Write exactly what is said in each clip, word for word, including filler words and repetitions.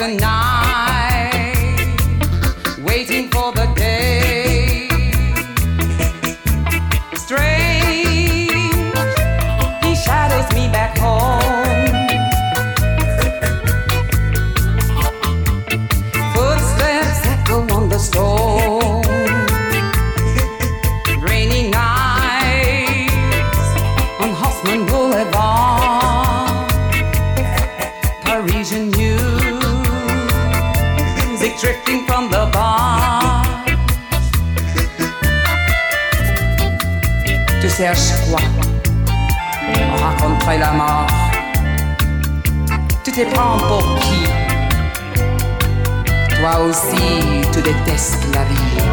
the night, waiting for the day. Strange, he shadows me back home. Footsteps echo on the stone. Rainy nights on Haussmann Boulevard. Parisian music drifting from the bar. Tu cherches quoi? On raconterait la mort. Tu te prends pour qui? Toi aussi, tu détestes la vie.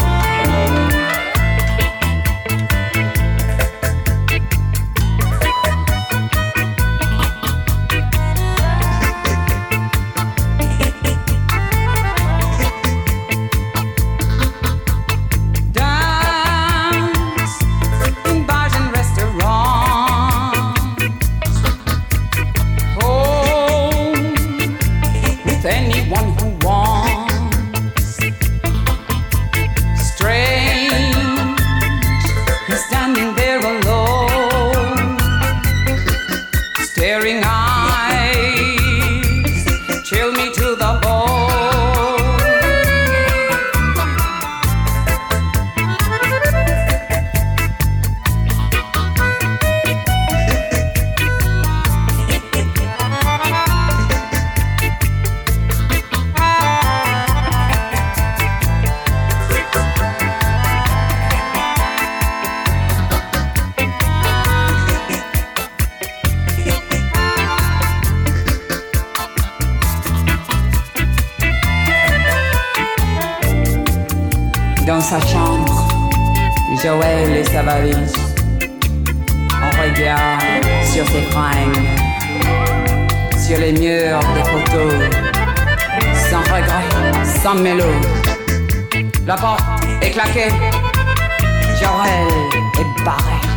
Dans sa chambre, Joël et sa valise. On regarde sur ses fringues, sur les murs des photos, sans regret, sans mélo. La porte est claquée, Joël est barré.